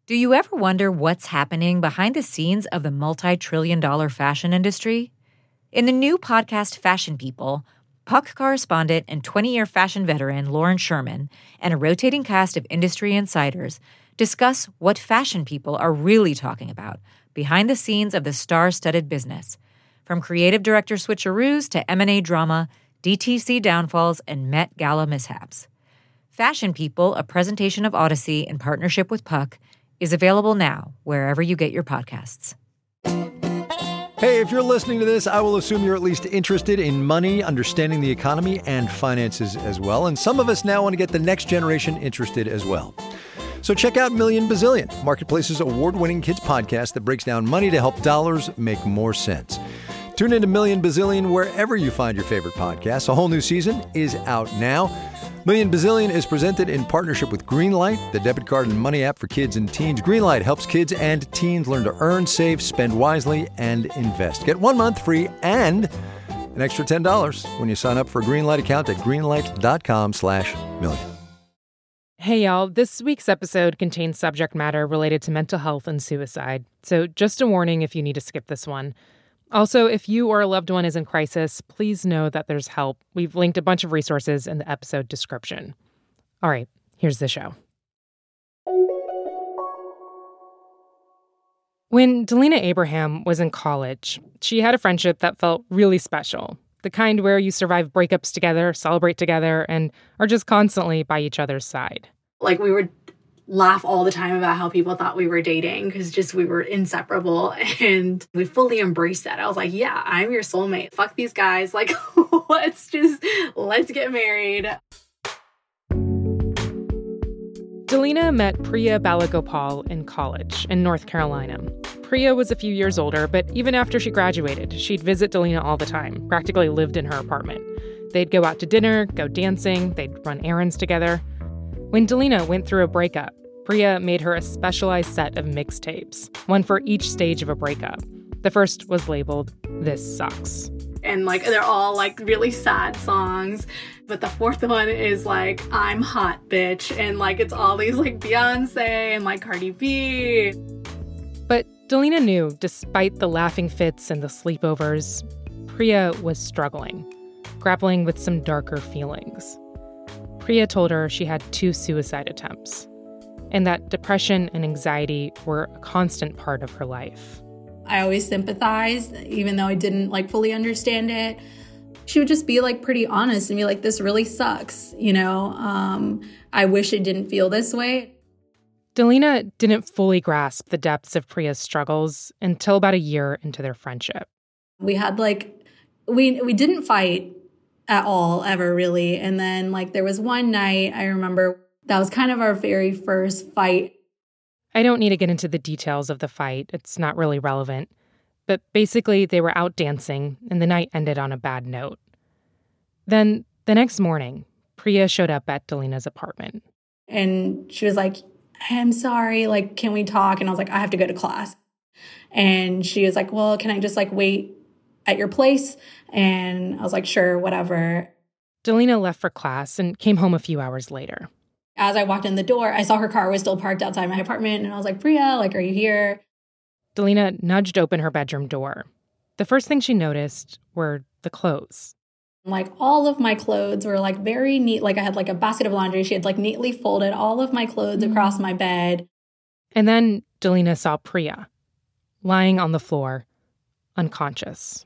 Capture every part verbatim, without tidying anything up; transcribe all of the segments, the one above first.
Do you ever wonder what's happening behind the scenes of the multi-trillion dollar fashion industry? In the new podcast Fashion People, Puck correspondent and twenty-year fashion veteran Lauren Sherman and a rotating cast of industry insiders discuss what fashion people are really talking about behind the scenes of the star-studded business, from creative director switcheroos to M and A drama, D T C downfalls, and Met Gala mishaps. Fashion People, a presentation of Odyssey in partnership with Puck, is available now wherever you get your podcasts. Hey, if you're listening to this, I will assume you're at least interested in money, understanding the economy, and finances as well. And some of us now want to get the next generation interested as well. So check out Million Bazillion, Marketplace's award-winning kids podcast that breaks down money to help dollars make more sense. Tune into Million Bazillion wherever you find your favorite podcasts. A whole new season is out now. Million Bazillion is presented in partnership with Greenlight, the debit card and money app for kids and teens. Greenlight helps kids and teens learn to earn, save, spend wisely, and invest. Get one month free and an extra ten dollars when you sign up for a Greenlight account at greenlight.com slash million. Hey, y'all. This week's episode contains subject matter related to mental health and suicide. So just a warning if you need to skip this one. Also, if you or a loved one is in crisis, please know that there's help. We've linked a bunch of resources in the episode description. All right, here's the show. When Delina Abraham was in college, she had a friendship that felt really special. The kind where you survive breakups together, celebrate together, and are just constantly by each other's side. Like, we would laugh all the time about how people thought we were dating because just we were inseparable, and we fully embraced that. I was like, yeah, I'm your soulmate. Fuck these guys. Like, let's just, let's get married. Delina met Priya Balagopal in college in North Carolina. Priya was a few years older, but even after she graduated, she'd visit Delina all the time, practically lived in her apartment. They'd go out to dinner, go dancing, they'd run errands together. When Delina went through a breakup, Priya made her a specialized set of mixtapes, one for each stage of a breakup. The first was labeled, "This Sucks." And, like, they're all, like, really sad songs. But the fourth one is, like, "I'm Hot, Bitch." And, like, it's all these, like, Beyonce and, like, Cardi B. But Delina knew, despite the laughing fits and the sleepovers, Priya was struggling, grappling with some darker feelings. Priya told her she had two suicide attempts, and that depression and anxiety were a constant part of her life. I always sympathized, even though I didn't, like, fully understand it. She would just be, like, pretty honest and be like, this really sucks, you know? Um, I wish it didn't feel this way. Delina didn't fully grasp the depths of Priya's struggles until about a year into their friendship. We had, like, we we didn't fight at all, ever, really. And then, like, there was one night, I remember, that was kind of our very first fight. I don't need to get into the details of the fight. It's not really relevant. But basically, they were out dancing, and the night ended on a bad note. Then, the next morning, Priya showed up at Delina's apartment. And she was like, I'm sorry, like, can we talk? And I was like, I have to go to class. And she was like, well, can I just, like, wait at your place? And I was like, sure, whatever. Delina left for class and came home a few hours later. As I walked in the door, I saw her car was still parked outside my apartment. And I was like, Priya, like, are you here? Delina nudged open her bedroom door. The first thing she noticed were the clothes. Like, all of my clothes were, like, very neat. Like, I had, like, a basket of laundry. She had, like, neatly folded all of my clothes across my bed. And then Delina saw Priya lying on the floor, unconscious.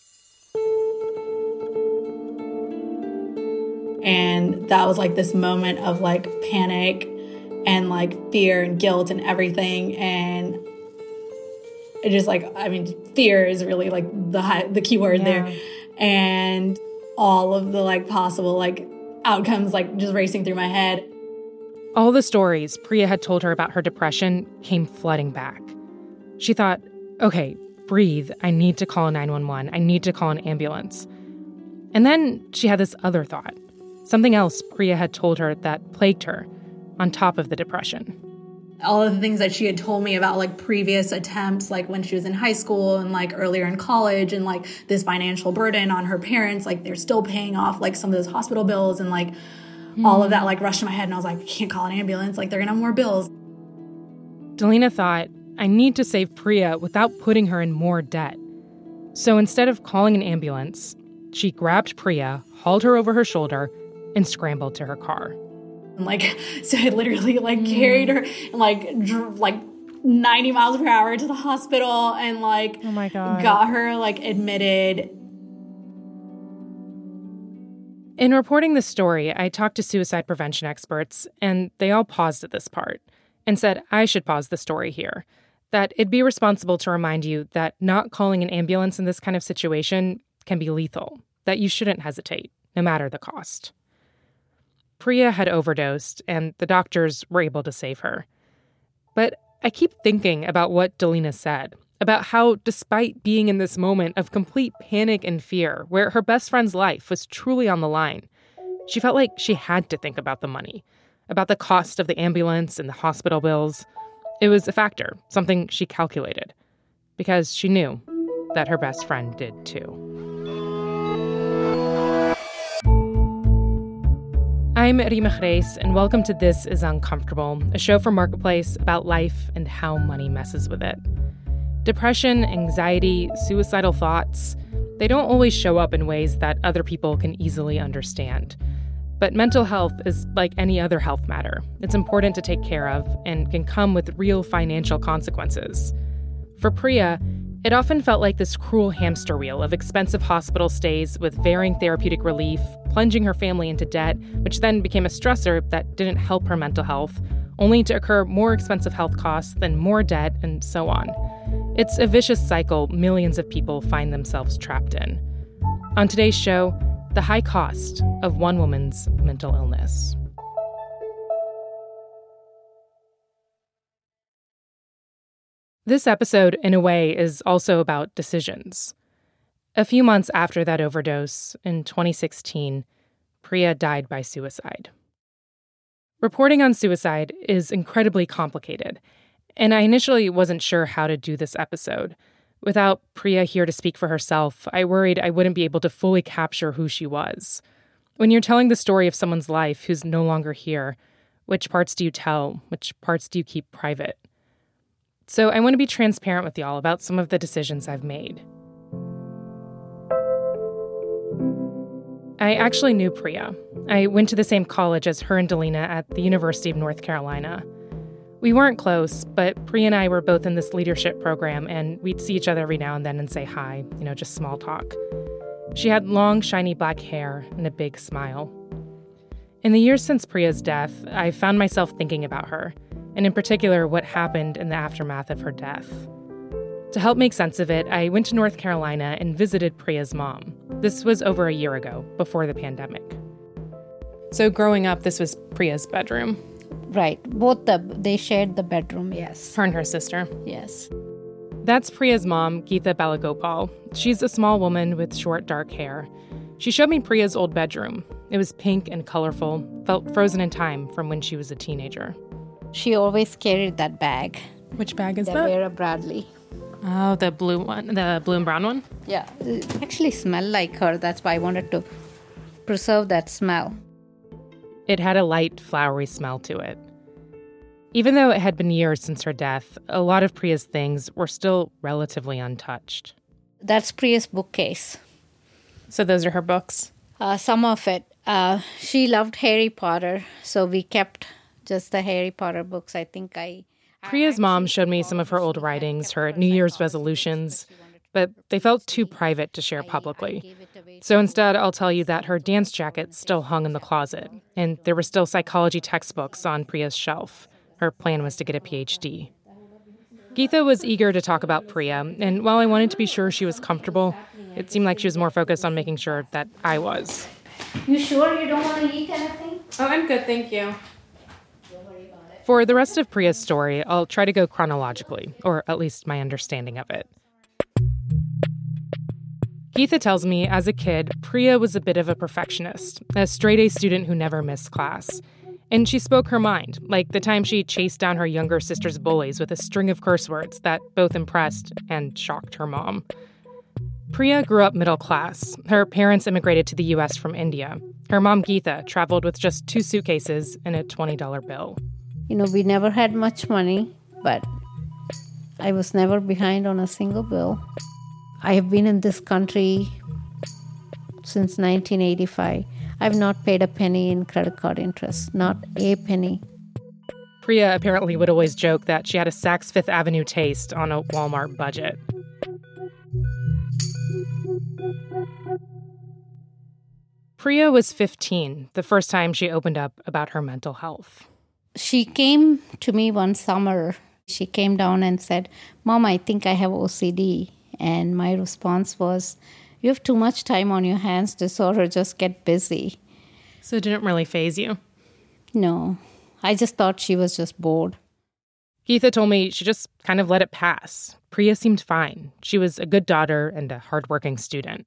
And that was, like, this moment of, like, panic and, like, fear and guilt and everything. And it just, like, I mean, fear is really, like, the high, the key word yeah. there. And all of the, like, possible, like, outcomes, like, just racing through my head. All the stories Priya had told her about her depression came flooding back. She thought, okay, breathe. I need to call nine one one. I need to call an ambulance. And then she had this other thought. Something else Priya had told her that plagued her, on top of the depression. All of the things that she had told me about, like, previous attempts, like when she was in high school and, like, earlier in college, and, like, this financial burden on her parents, like, they're still paying off, like, some of those hospital bills, and, like, mm. all of that, like, rushed in my head, and I was like, we can't call an ambulance, like, they're gonna have more bills. Delina thought, I need to save Priya without putting her in more debt. So instead of calling an ambulance, she grabbed Priya, hauled her over her shoulder, and scrambled to her car. Like, so I literally like carried her and like dr- like ninety miles per hour to the hospital and like oh my God. got her like admitted. In reporting this story, I talked to suicide prevention experts, and they all paused at this part and said I should pause the story here, that it'd be responsible to remind you that not calling an ambulance in this kind of situation can be lethal, that you shouldn't hesitate, no matter the cost. Priya had overdosed, and the doctors were able to save her. But I keep thinking about what Delina said, about how despite being in this moment of complete panic and fear, where her best friend's life was truly on the line, she felt like she had to think about the money, about the cost of the ambulance and the hospital bills. It was a factor, something she calculated, because she knew that her best friend did too. I'm Rima Reis, and welcome to This is Uncomfortable, a show from Marketplace about life and how money messes with it. Depression, anxiety, suicidal thoughts, they don't always show up in ways that other people can easily understand. But mental health is like any other health matter. It's important to take care of and can come with real financial consequences. For Priya, it often felt like this cruel hamster wheel of expensive hospital stays with varying therapeutic relief, plunging her family into debt, which then became a stressor that didn't help her mental health, only to occur more expensive health costs, then more debt, and so on. It's a vicious cycle millions of people find themselves trapped in. On today's show, the high cost of one woman's mental illness. This episode, in a way, is also about decisions. A few months after that overdose, in twenty sixteen, Priya died by suicide. Reporting on suicide is incredibly complicated, and I initially wasn't sure how to do this episode. Without Priya here to speak for herself, I worried I wouldn't be able to fully capture who she was. When you're telling the story of someone's life who's no longer here, which parts do you tell? Which parts do you keep private? So I want to be transparent with y'all about some of the decisions I've made. I actually knew Priya. I went to the same college as her and Delina at the University of North Carolina. We weren't close, but Priya and I were both in this leadership program, and we'd see each other every now and then and say hi, you know, just small talk. She had long, shiny black hair and a big smile. In the years since Priya's death, I found myself thinking about her, and in particular, what happened in the aftermath of her death. To help make sense of it, I went to North Carolina and visited Priya's mom. This was over a year ago, before the pandemic. So growing up, this was Priya's bedroom. Right. Both the they shared the bedroom, yes. Her and her sister. Yes. That's Priya's mom, Geetha Balagopal. She's a small woman with short, dark hair. She showed me Priya's old bedroom. It was pink and colorful, felt frozen in time from when she was a teenager. She always carried that bag. Which bag is the that? Vera Bradley. Oh, the blue one, the blue and brown one? Yeah. It actually smelled like her. That's why I wanted to preserve that smell. It had a light, flowery smell to it. Even though it had been years since her death, a lot of Priya's things were still relatively untouched. That's Priya's bookcase. So those are her books? Uh, some of it. Uh, she loved Harry Potter, so we kept just the Harry Potter books. I think I... Priya's mom showed me some of her old writings, her New Year's resolutions, but they felt too private to share publicly. So instead, I'll tell you that her dance jacket still hung in the closet, and there were still psychology textbooks on Priya's shelf. Her plan was to get a P H D. Geetha was eager to talk about Priya, and while I wanted to be sure she was comfortable, it seemed like she was more focused on making sure that I was. You sure you don't want to eat anything? Oh, I'm good, thank you. For the rest of Priya's story, I'll try to go chronologically, or at least my understanding of it. Geetha tells me, as a kid, Priya was a bit of a perfectionist, a straight-A student who never missed class. And she spoke her mind, like the time she chased down her younger sister's bullies with a string of curse words that both impressed and shocked her mom. Priya grew up middle class. Her parents immigrated to the U S from India. Her mom, Geetha, traveled with just two suitcases and a twenty dollar bill. You know, we never had much money. but I was never behind on a single bill. I have been in this country since nineteen eighty-five. I've not paid a penny in credit card interest, not a penny. Priya apparently would always joke that she had a Saks Fifth Avenue taste on a Walmart budget. Priya was fifteen the first time she opened up about her mental health. She came to me one summer. She came down and said, "Mom, I think I have O C D." And my response was, "You have too much time on your hands, disorder, just get busy." So it didn't really faze you? No, I just thought she was just bored. Geetha told me she just kind of let it pass. Priya seemed fine. She was a good daughter and a hardworking student.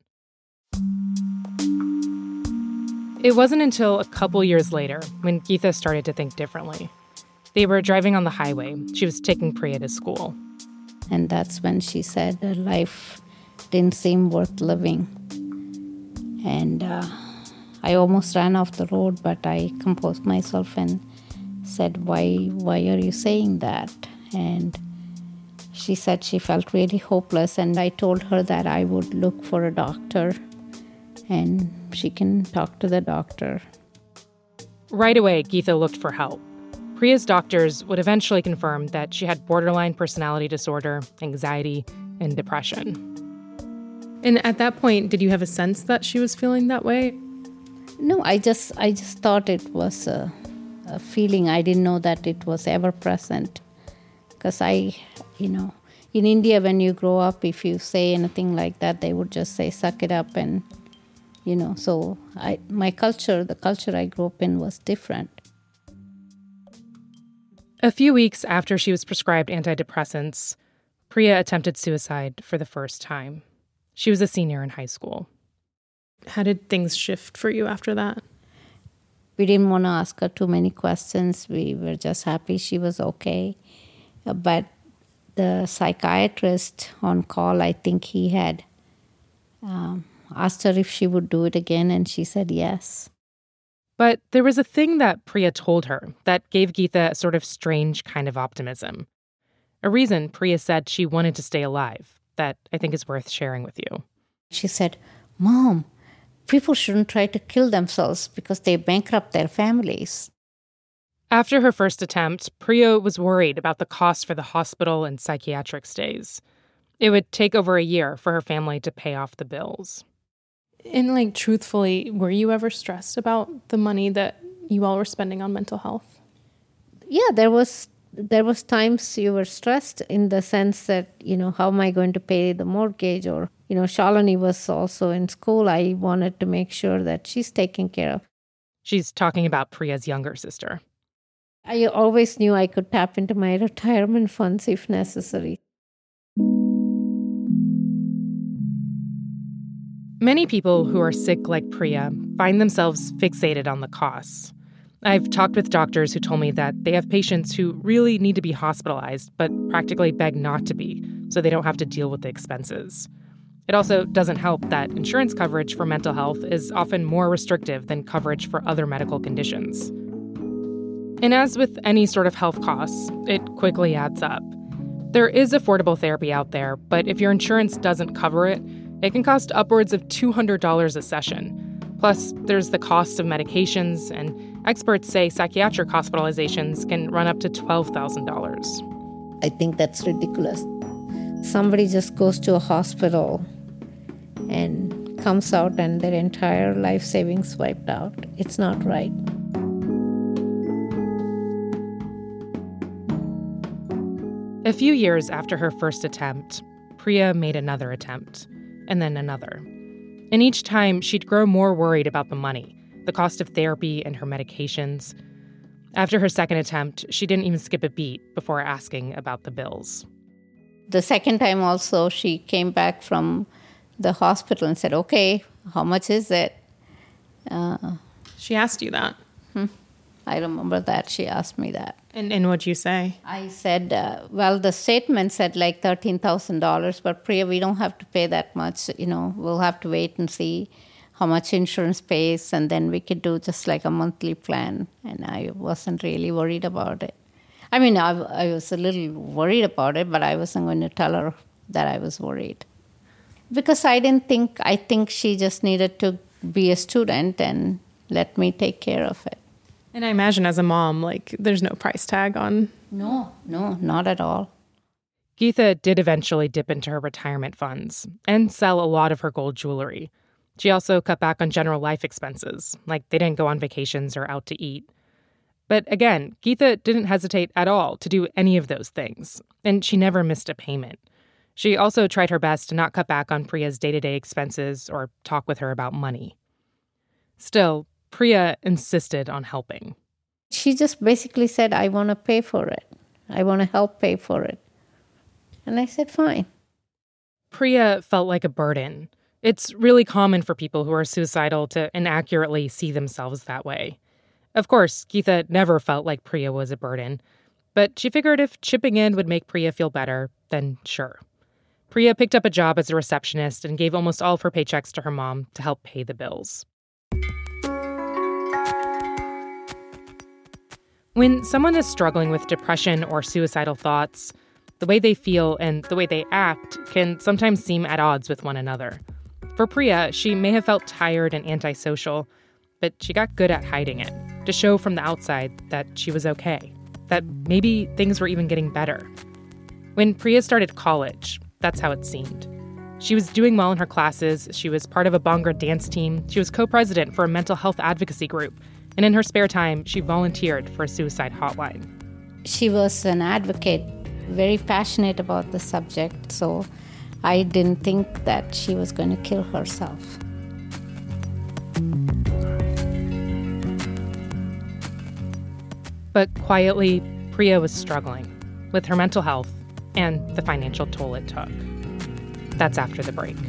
It wasn't until a couple years later when Geetha started to think differently. They were driving on the highway. She was taking Priya to school. And that's when she said her life didn't seem worth living. And uh, I almost ran off the road, but I composed myself and said, why, why are you saying that? And she said she felt really hopeless, and I told her that I would look for a doctor and she can talk to the doctor. Right away, Geetha looked for help. Priya's doctors would eventually confirm that she had borderline personality disorder, anxiety, and depression. And at that point, did you have a sense that she was feeling that way? No, I just I just thought it was a, a feeling. I didn't know that it was ever present. Because I, you know, in India, when you grow up, if you say anything like that, they would just say, suck it up. And, you know, so I my culture, the culture I grew up in was different. A few weeks after she was prescribed antidepressants, Priya attempted suicide for the first time. She was a senior in high school. How did things shift for you after that? We didn't want to ask her too many questions. We were just happy she was okay. But the psychiatrist on call, I think he had um, asked her if she would do it again, and she said yes. But there was a thing that Priya told her that gave Geetha a sort of strange kind of optimism. A reason Priya said she wanted to stay alive that I think is worth sharing with you. She said, Mom, people shouldn't try to kill themselves because they bankrupt their families. After her first attempt, Priya was worried about the cost for the hospital and psychiatric stays. It would take over a year for her family to pay off the bills. And, like, truthfully, were you ever stressed about the money that you all were spending on mental health? Yeah, there was there was times you were stressed in the sense that, you know, how am I going to pay the mortgage? Or, you know, Shalini was also in school. I wanted to make sure that she's taken care of. She's talking about Priya's younger sister. I always knew I could tap into my retirement funds if necessary. Many people who are sick like Priya find themselves fixated on the costs. I've talked with doctors who told me that they have patients who really need to be hospitalized, but practically beg not to be, so they don't have to deal with the expenses. It also doesn't help that insurance coverage for mental health is often more restrictive than coverage for other medical conditions. And as with any sort of health costs, it quickly adds up. There is affordable therapy out there, but if your insurance doesn't cover it, it can cost upwards of two hundred dollars a session. Plus, there's the cost of medications, and experts say psychiatric hospitalizations can run up to twelve thousand dollars. I think that's ridiculous. Somebody just goes to a hospital and comes out and their entire life savings wiped out. It's not right. A few years after her first attempt, Priya made another attempt. And then another. And each time, she'd grow more worried about the money, the cost of therapy and her medications. After her second attempt, she didn't even skip a beat before asking about the bills. The second time also, she came back from the hospital and said, okay, how much is it? Uh, she asked you that? Hmm. I remember that. She asked me that. And, and what'd you say? I said, uh, well, the statement said like thirteen thousand dollars, but Priya, we don't have to pay that much. You know, we'll have to wait and see how much insurance pays, and then we could do just like a monthly plan. And I wasn't really worried about it. I mean, I, I was a little worried about it, but I wasn't going to tell her that I was worried. Because I didn't think, I think she just needed to be a student and let me take care of it. And I imagine as a mom, like, there's no price tag on... No, no, not at all. Geetha did eventually dip into her retirement funds and sell a lot of her gold jewelry. She also cut back on general life expenses, like they didn't go on vacations or out to eat. But again, Geetha didn't hesitate at all to do any of those things, and she never missed a payment. She also tried her best to not cut back on Priya's day-to-day expenses or talk with her about money. Still, Priya insisted on helping. She just basically said, I want to pay for it. I want to help pay for it. And I said, fine. Priya felt like a burden. It's really common for people who are suicidal to inaccurately see themselves that way. Of course, Geetha never felt like Priya was a burden, but she figured if chipping in would make Priya feel better, then sure. Priya picked up a job as a receptionist and gave almost all of her paychecks to her mom to help pay the bills. When someone is struggling with depression or suicidal thoughts, the way they feel and the way they act can sometimes seem at odds with one another. For Priya, she may have felt tired and antisocial, but she got good at hiding it, to show from the outside that she was okay, that maybe things were even getting better. When Priya started college, that's how it seemed. She was doing well in her classes, she was part of a Bhangra dance team, she was co-president for a mental health advocacy group, and in her spare time, she volunteered for a suicide hotline. She was an advocate, very passionate about the subject, so I didn't think that she was going to kill herself. But quietly, Priya was struggling with her mental health and the financial toll it took. That's after the break.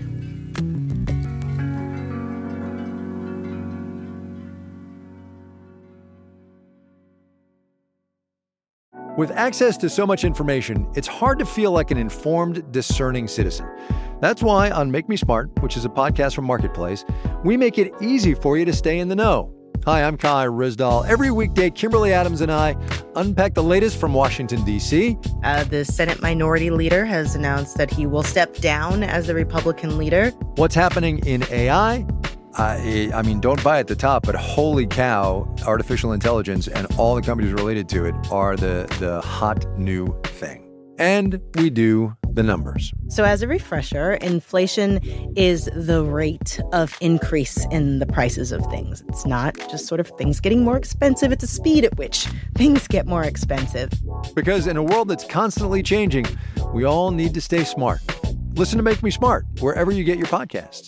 With access to so much information, it's hard to feel like an informed, discerning citizen. That's why on Make Me Smart, which is a podcast from Marketplace, we make it easy for you to stay in the know. Hi, I'm Kai Ryssdal. Every weekday, Kimberly Adams and I unpack the latest from Washington, D C. Uh, the Senate Minority Leader has announced that he will step down as the Republican leader. What's happening in A I? I, I mean, don't buy at the top, but holy cow, artificial intelligence and all the companies related to it are the, the hot new thing. And we do the numbers. So as a refresher, inflation is the rate of increase in the prices of things. It's not just sort of things getting more expensive. It's a speed at which things get more expensive. Because in a world that's constantly changing, we all need to stay smart. Listen to Make Me Smart wherever you get your podcasts.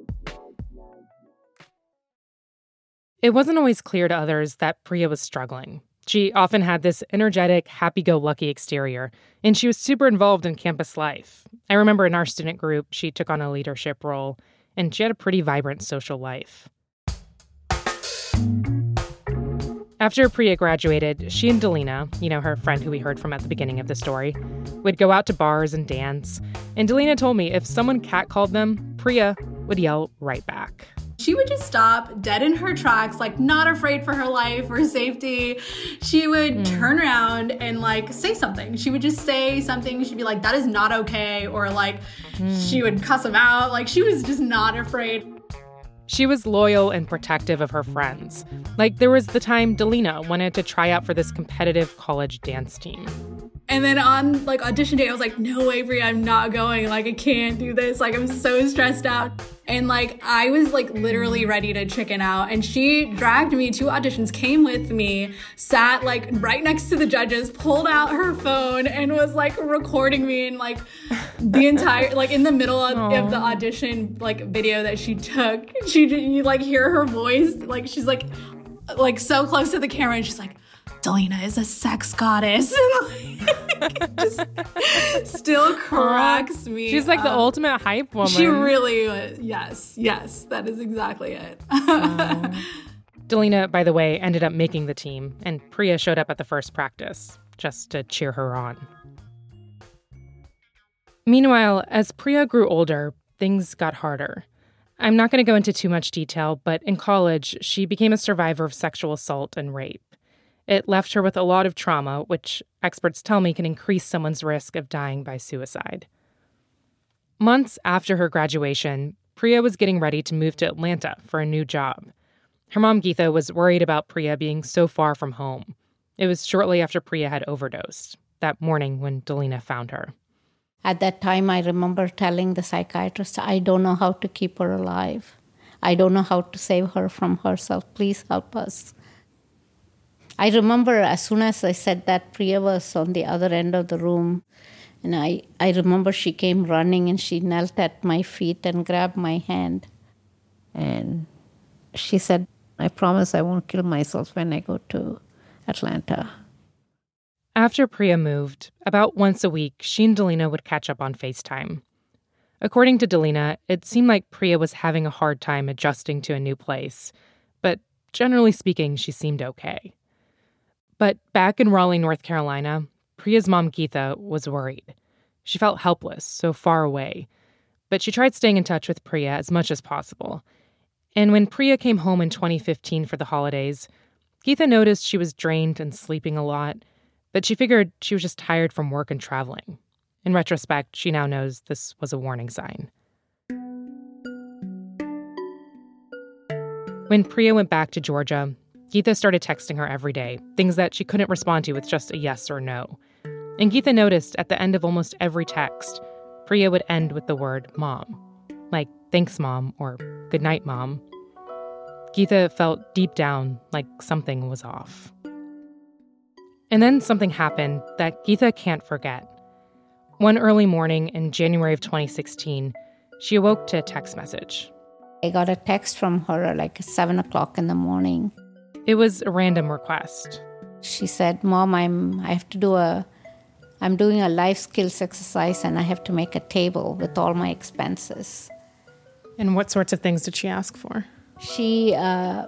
It wasn't always clear to others that Priya was struggling. She often had this energetic, happy-go-lucky exterior, and she was super involved in campus life. I remember in our student group, she took on a leadership role, and she had a pretty vibrant social life. After Priya graduated, she and Delina, you know, her friend who we heard from at the beginning of the story, would go out to bars and dance. And Delina told me if someone catcalled them, Priya would yell right back. She would just stop dead in her tracks, like not afraid for her life or safety. She would mm. turn around and like say something. She would just say something. She'd be like, that is not okay. Or like mm. she would cuss them out. Like she was just not afraid. She was loyal and protective of her friends. Like there was the time Delina wanted to try out for this competitive college dance team. And then on like audition day, I was like, no, Avery, I'm not going. Like, I can't do this. Like, I'm so stressed out. And like, I was like literally ready to chicken out. And she dragged me to auditions, came with me, sat like right next to the judges, pulled out her phone and was like recording me. And like the entire, like in the middle of, of the audition, like video that she took, she, you like hear her voice. Like, she's like, like so close to the camera. And she's like, Delina is a sex goddess. Like, just still cracks me. She's like um, the ultimate hype woman. She really was. Yes, yes, that is exactly it. um, Delina, by the way, ended up making the team, and Priya showed up at the first practice just to cheer her on. Meanwhile, as Priya grew older, things got harder. I'm not going to go into too much detail, but in college, she became a survivor of sexual assault and rape. It left her with a lot of trauma, which experts tell me can increase someone's risk of dying by suicide. Months after her graduation, Priya was getting ready to move to Atlanta for a new job. Her mom, Geetha, was worried about Priya being so far from home. It was shortly after Priya had overdosed, that morning when Delina found her. At that time, I remember telling the psychiatrist, I don't know how to keep her alive. I don't know how to save her from herself. Please help us. I remember as soon as I said that, Priya was on the other end of the room. And I, I remember she came running and she knelt at my feet and grabbed my hand. And she said, I promise I won't kill myself when I go to Atlanta. After Priya moved, about once a week, she and Delina would catch up on FaceTime. According to Delina, it seemed like Priya was having a hard time adjusting to a new place, but generally speaking, she seemed okay. But back in Raleigh, North Carolina, Priya's mom, Geetha, was worried. She felt helpless, so far away, but she tried staying in touch with Priya as much as possible. And when Priya came home in twenty fifteen for the holidays, Geetha noticed she was drained and sleeping a lot, but she figured she was just tired from work and traveling. In retrospect, she now knows this was a warning sign. When Priya went back to Georgia, Geetha started texting her every day, things that she couldn't respond to with just a yes or no. And Geetha noticed at the end of almost every text, Priya would end with the word mom, like thanks mom or good night mom. Geetha felt deep down like something was off. And then something happened that Geetha can't forget. One early morning in January of twenty sixteen, she awoke to a text message. I got a text from her like seven o'clock in the morning. It was a random request. She said, Mom, I'm, I have to do a, I'm doing a life skills exercise and I have to make a table with all my expenses. And what sorts of things did she ask for? She, uh,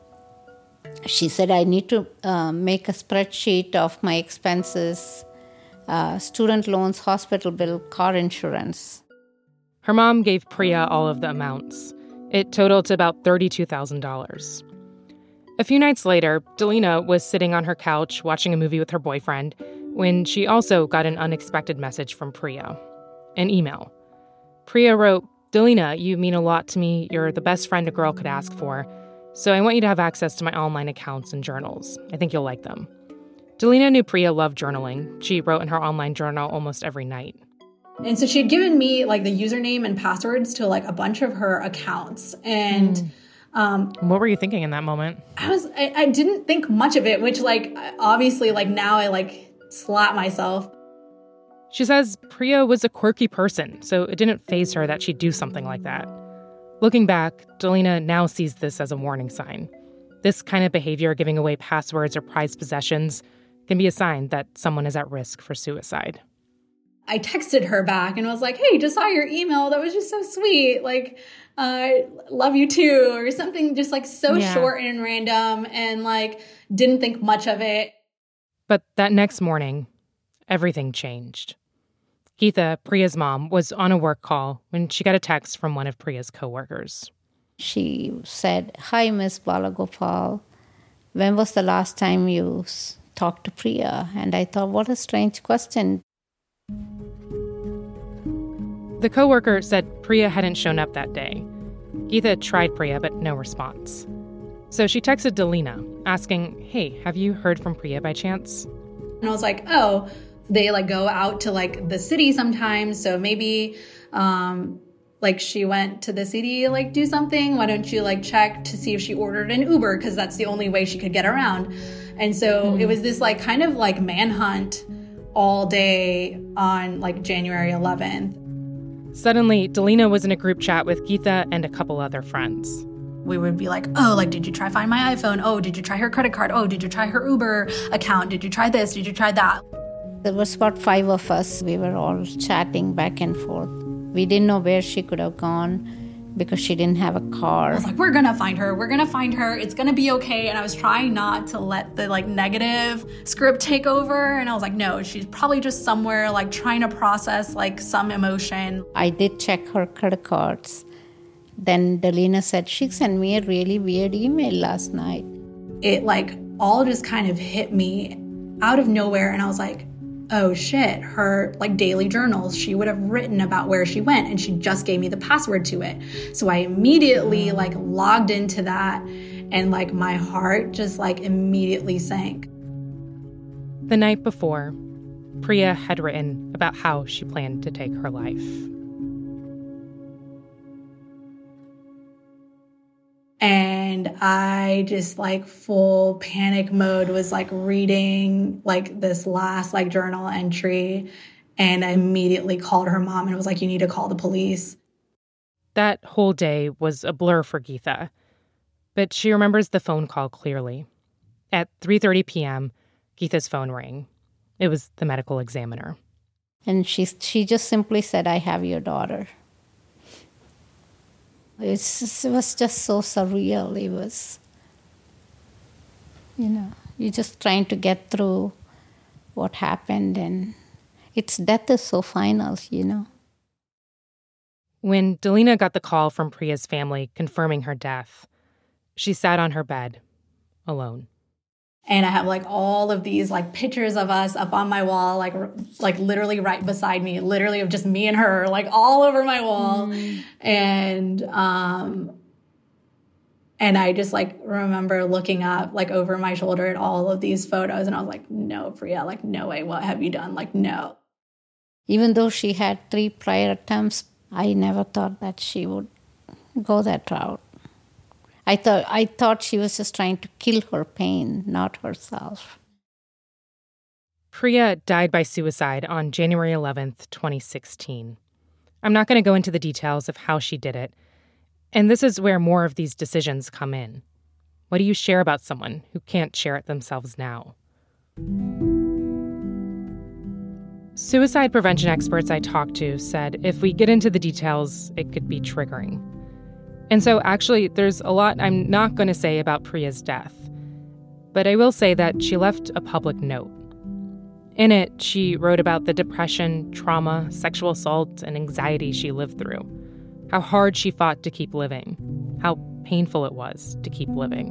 she said, I need to uh, make a spreadsheet of my expenses, uh, student loans, hospital bill, car insurance. Her mom gave Priya all of the amounts. It totaled to about thirty-two thousand dollars. A few nights later, Delina was sitting on her couch watching a movie with her boyfriend when she also got an unexpected message from Priya, an email. Priya wrote, Delina, you mean a lot to me. You're the best friend a girl could ask for. So I want you to have access to my online accounts and journals. I think you'll like them. Delina knew Priya loved journaling. She wrote in her online journal almost every night. And so she had given me like the username and passwords to like a bunch of her accounts. And mm. um, what were you thinking in that moment? I was, I, I didn't think much of it, which like, obviously like now I like slap myself. She says Priya was a quirky person, so it didn't faze her that she'd do something like that. Looking back, Delina now sees this as a warning sign. This kind of behavior, giving away passwords or prized possessions, can be a sign that someone is at risk for suicide. I texted her back and was like, hey, just saw your email. That was just so sweet. Like, uh, love you too, or something just like so yeah. short and random, and like didn't think much of it. But that next morning, everything changed. Geetha, Priya's mom, was on a work call when she got a text from one of Priya's coworkers. She said, hi, Miss Balagopal. When was the last time you talked to Priya? And I thought, what a strange question. The coworker said Priya hadn't shown up that day. Geetha tried Priya, but no response. So she texted Delina, asking, hey, have you heard from Priya by chance? And I was like, oh, they like go out to like the city sometimes. So maybe um, like she went to the city, like do something. Why don't you like check to see if she ordered an Uber? Because that's the only way she could get around. And so mm-hmm. it was this like kind of like manhunt all day on like January eleventh. Suddenly, Delina was in a group chat with Geetha and a couple other friends. We would be like, oh, like, did you try Find My iPhone? Oh, did you try her credit card? Oh, did you try her Uber account? Did you try this? Did you try that? There was about five of us. We were all chatting back and forth. We didn't know where she could have gone because she didn't have a car. I was like, we're going to find her. We're going to find her. It's going to be okay. And I was trying not to let the like negative script take over. And I was like, no, she's probably just somewhere like trying to process like some emotion. I did check her credit cards. Then Delina said, she sent me a really weird email last night. It like all just kind of hit me out of nowhere. And I was like, oh shit, her like daily journals, she would have written about where she went and she just gave me the password to it. So I immediately like logged into that and like my heart just like immediately sank. The night before, Priya had written about how she planned to take her life. And I just like full panic mode was like reading like this last like journal entry. And I immediately called her mom and was like, you need to call the police. That whole day was a blur for Geetha, but she remembers the phone call clearly. At three thirty p.m., Geetha's phone rang. It was the medical examiner. And she, she just simply said, I have your daughter. It's just, it was just so surreal. It was, you know, you're just trying to get through what happened, and its death is so final, you know. When Delina got the call from Priya's family confirming her death, she sat on her bed, alone. And I have like all of these like pictures of us up on my wall, like like literally right beside me, literally of just me and her, like all over my wall. Mm. And um, and I just like remember looking up like over my shoulder at all of these photos, and I was like, no, Priya, like no way, what have you done? Like no. Even though she had three prior attempts, I never thought that she would go that route. I thought I thought she was just trying to kill her pain, not herself. Priya died by suicide on January eleventh, twenty sixteen. I'm not going to go into the details of how she did it. And this is where more of these decisions come in. What do you share about someone who can't share it themselves now? Suicide prevention experts I talked to said if we get into the details, it could be triggering. And so actually, there's a lot I'm not going to say about Priya's death. But I will say that she left a public note. In it, she wrote about the depression, trauma, sexual assault, and anxiety she lived through, how hard she fought to keep living, how painful it was to keep living.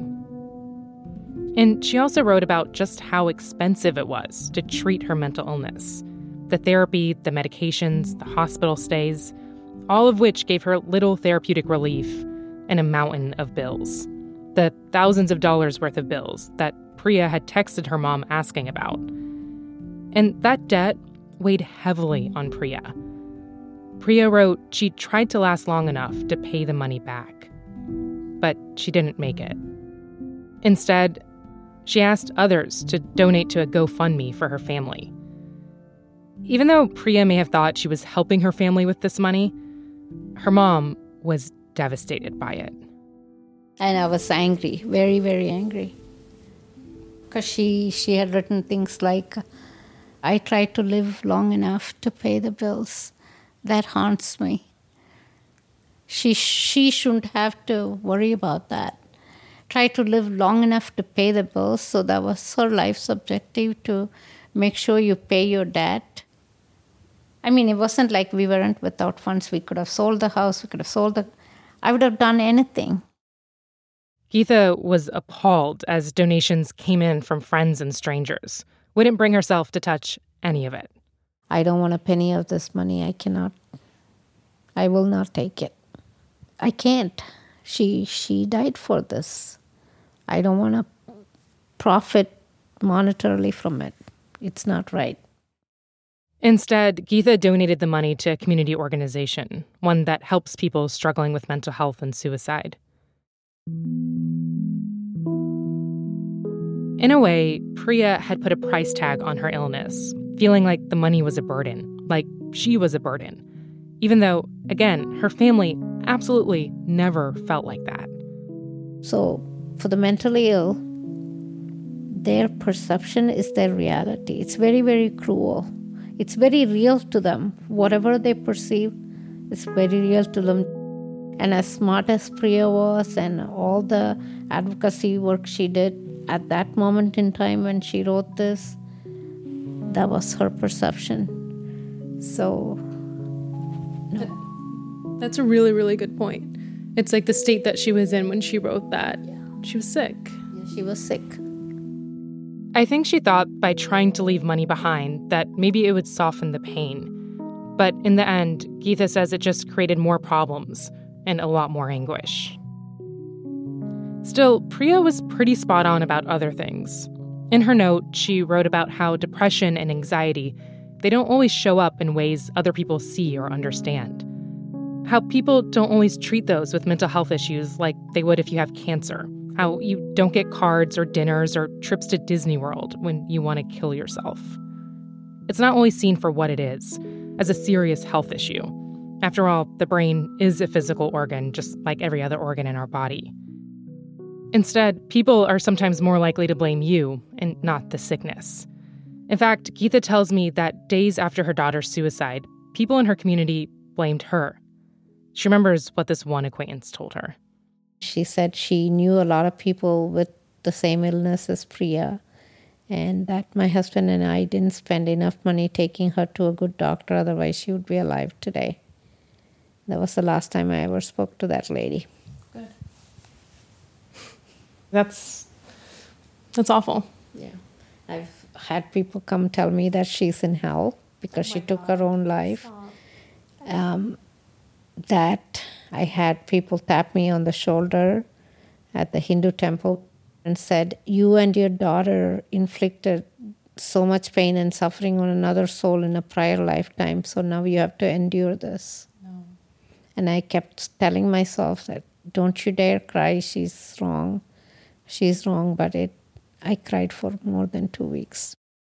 And she also wrote about just how expensive it was to treat her mental illness, the therapy, the medications, the hospital stays, all of which gave her little therapeutic relief and a mountain of bills. The thousands of dollars worth of bills that Priya had texted her mom asking about. And that debt weighed heavily on Priya. Priya wrote she tried to last long enough to pay the money back, but she didn't make it. Instead, she asked others to donate to a GoFundMe for her family. Even though Priya may have thought she was helping her family with this money, her mom was devastated by it. And I was angry, very, very angry. Because she, she had written things like, I tried to live long enough to pay the bills. That haunts me. She, she shouldn't have to worry about that. Try to live long enough to pay the bills, so that was her life's objective, to make sure you pay your debt. I mean, it wasn't like we weren't without funds. We could have sold the house, we could have sold the... I would have done anything. Geetha was appalled as donations came in from friends and strangers. Wouldn't bring herself to touch any of it. I don't want a penny of this money. I cannot. I will not take it. I can't. She she died for this. I don't want to profit monetarily from it. It's not right. Instead, Geetha donated the money to a community organization, one that helps people struggling with mental health and suicide. In a way, Priya had put a price tag on her illness, feeling like the money was a burden, like she was a burden, even though, again, her family absolutely never felt like that. So, for the mentally ill, their perception is their reality. It's very, very cruel. It's very real to them. Whatever they perceive, it's very real to them. And as smart as Priya was, and all the advocacy work she did at that moment in time when she wrote this, that was her perception. So, no. That's a really, really good point. It's like the state that she was in when she wrote that. Yeah. She was sick. She was sick. I think she thought by trying to leave money behind that maybe it would soften the pain. But in the end, Geetha says it just created more problems and a lot more anguish. Still, Priya was pretty spot on about other things. In her note, she wrote about how depression and anxiety, they don't always show up in ways other people see or understand. How people don't always treat those with mental health issues like they would if you have cancer. How you don't get cards or dinners or trips to Disney World when you want to kill yourself. It's not always seen for what it is, as a serious health issue. After all, the brain is a physical organ, just like every other organ in our body. Instead, people are sometimes more likely to blame you and not the sickness. In fact, Geetha tells me that days after her daughter's suicide, people in her community blamed her. She remembers what this one acquaintance told her. She said she knew a lot of people with the same illness as Priya, and that my husband and I didn't spend enough money taking her to a good doctor, otherwise she would be alive today. That was the last time I ever spoke to that lady. Good. That's that's awful. Yeah. I've had people come tell me that she's in hell because oh she took God. her own life. Um, that I had people tap me on the shoulder at the Hindu temple and said, you and your daughter inflicted so much pain and suffering on another soul in a prior lifetime, so now you have to endure this. No. And I kept telling myself that, don't you dare cry, she's wrong. She's wrong, but it. I cried for more than two weeks.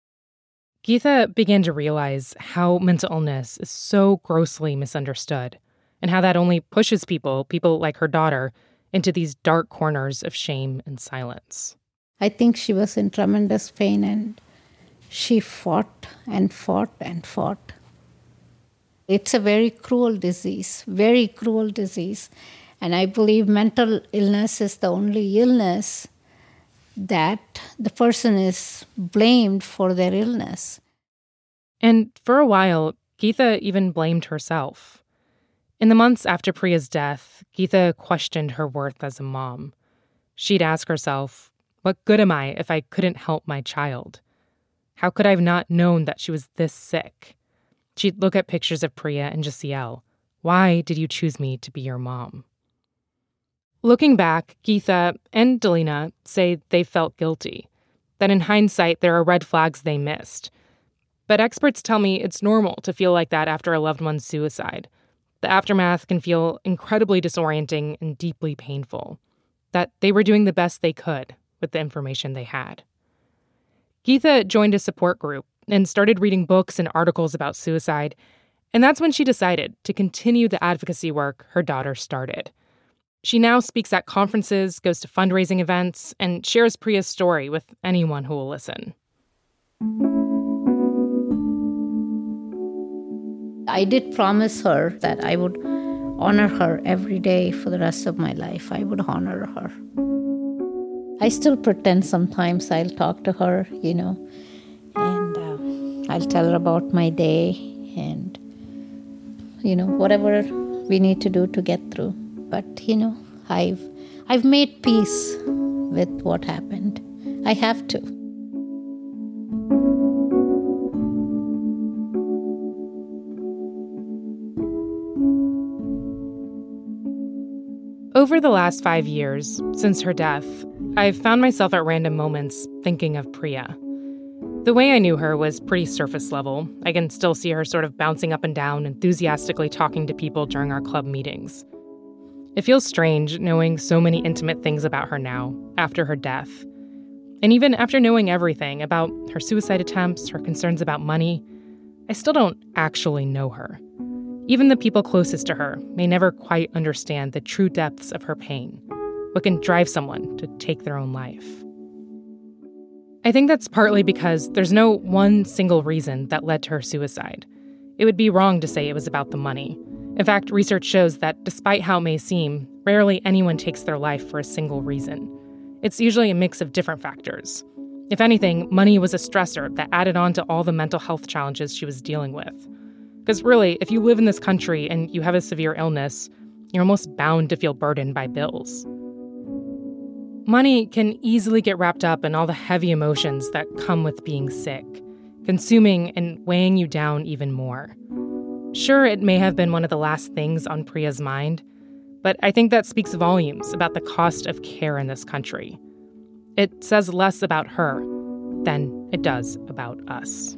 Geetha began to realize how mental illness is so grossly misunderstood, and how that only pushes people, people like her daughter, into these dark corners of shame and silence. I think she was in tremendous pain, and she fought and fought and fought. It's a very cruel disease, very cruel disease. And I believe mental illness is the only illness that the person is blamed for their illness. And for a while, Geetha even blamed herself. In the months after Priya's death, Geetha questioned her worth as a mom. She'd ask herself, what good am I if I couldn't help my child? How could I have not known that she was this sick? She'd look at pictures of Priya and just yell, why did you choose me to be your mom? Looking back, Geetha and Delina say they felt guilty, that in hindsight there are red flags they missed. But experts tell me it's normal to feel like that after a loved one's suicide. The aftermath can feel incredibly disorienting and deeply painful, that they were doing the best they could with the information they had. Geetha joined a support group and started reading books and articles about suicide, and that's when she decided to continue the advocacy work her daughter started. She now speaks at conferences, goes to fundraising events, and shares Priya's story with anyone who will listen. I did promise her that I would honor her every day for the rest of my life. I would honor her. I still pretend sometimes I'll talk to her, you know, and uh, I'll tell her about my day and, you know, whatever we need to do to get through. But, you know, I've I've made peace with what happened. I have to. Over the last five years, since her death, I've found myself at random moments thinking of Priya. The way I knew her was pretty surface level. I can still see her sort of bouncing up and down, enthusiastically talking to people during our club meetings. It feels strange knowing so many intimate things about her now, after her death. And even after knowing everything about her suicide attempts, her concerns about money, I still don't actually know her. Even the people closest to her may never quite understand the true depths of her pain, what can drive someone to take their own life. I think that's partly because there's no one single reason that led to her suicide. It would be wrong to say it was about the money. In fact, research shows that despite how it may seem, rarely anyone takes their life for a single reason. It's usually a mix of different factors. If anything, money was a stressor that added on to all the mental health challenges she was dealing with. Because really, if you live in this country and you have a severe illness, you're almost bound to feel burdened by bills. Money can easily get wrapped up in all the heavy emotions that come with being sick, consuming and weighing you down even more. Sure, it may have been one of the last things on Priya's mind, but I think that speaks volumes about the cost of care in this country. It says less about her than it does about us.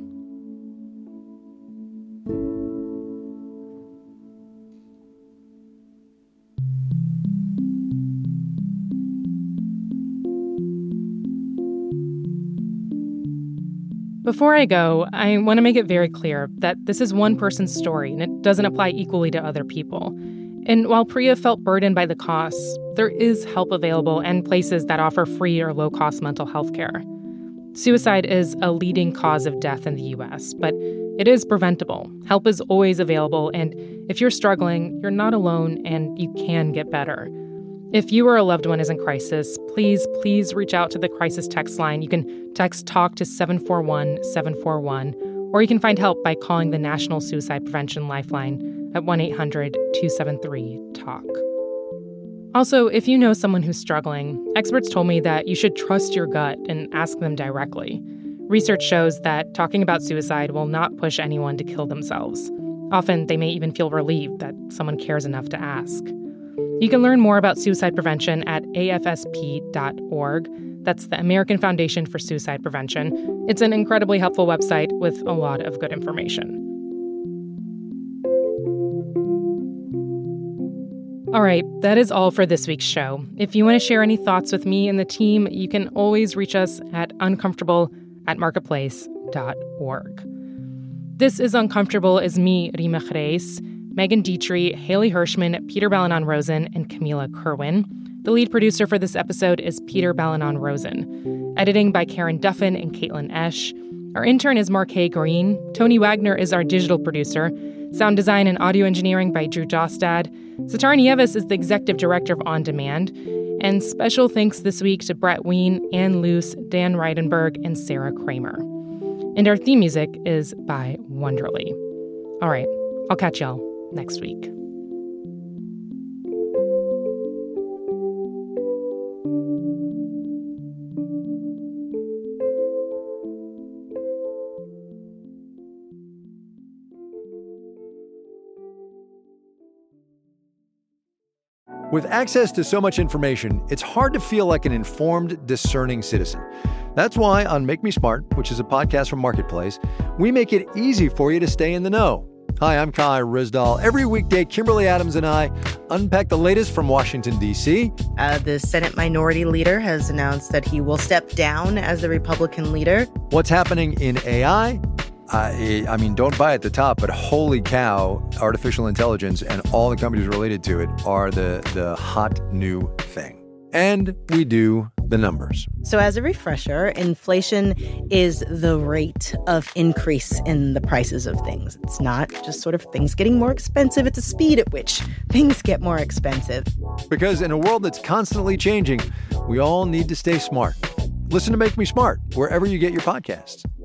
Before I go, I want to make it very clear that this is one person's story and it doesn't apply equally to other people. And while Priya felt burdened by the costs, there is help available and places that offer free or low-cost mental health care. Suicide is a leading cause of death in the U S, but it is preventable. Help is always available, and if you're struggling, you're not alone and you can get better. If you or a loved one is in crisis, please, please reach out to the crisis text line. You can text TALK to seven four one seven four one, or you can find help by calling the National Suicide Prevention Lifeline at one eight hundred two seven three talk. Also, if you know someone who's struggling, experts told me that you should trust your gut and ask them directly. Research shows that talking about suicide will not push anyone to kill themselves. Often, they may even feel relieved that someone cares enough to ask. You can learn more about suicide prevention at A F S P dot org. That's the American Foundation for Suicide Prevention. It's an incredibly helpful website with a lot of good information. All right, that is all for this week's show. If you want to share any thoughts with me and the team, you can always reach us at uncomfortable at marketplace dot org. This is Uncomfortable is me, Rima Reis, Megan Dietrich, Haley Hirschman, Peter Balanon-Rosen, and Camila Kerwin. The lead producer for this episode is Peter Balanon-Rosen. Editing by Karen Duffin and Caitlin Esch. Our intern is Marquet Green. Tony Wagner is our digital producer. Sound design and audio engineering by Drew Jostad. Satara Nieves is the executive director of On Demand. And special thanks this week to Brett Ween, Ann Luce, Dan Reidenberg, and Sarah Kramer. And our theme music is by Wonderly. All right, I'll catch y'all next week. With access to so much information, it's hard to feel like an informed, discerning citizen. That's why on Make Me Smart, which is a podcast from Marketplace, we make it easy for you to stay in the know. Hi, I'm Kai Ryssdal. Every weekday, Kimberly Adams and I unpack the latest from Washington, D C. Uh, the Senate Minority Leader has announced that he will step down as the Republican leader. What's happening in A I? Uh, I mean, don't buy at the top, but holy cow, artificial intelligence and all the companies related to it are the, the hot new thing. And we do the numbers. So as a refresher, inflation is the rate of increase in the prices of things. It's not just sort of things getting more expensive. It's a speed at which things get more expensive. Because in a world that's constantly changing, we all need to stay smart. Listen to Make Me Smart wherever you get your podcasts.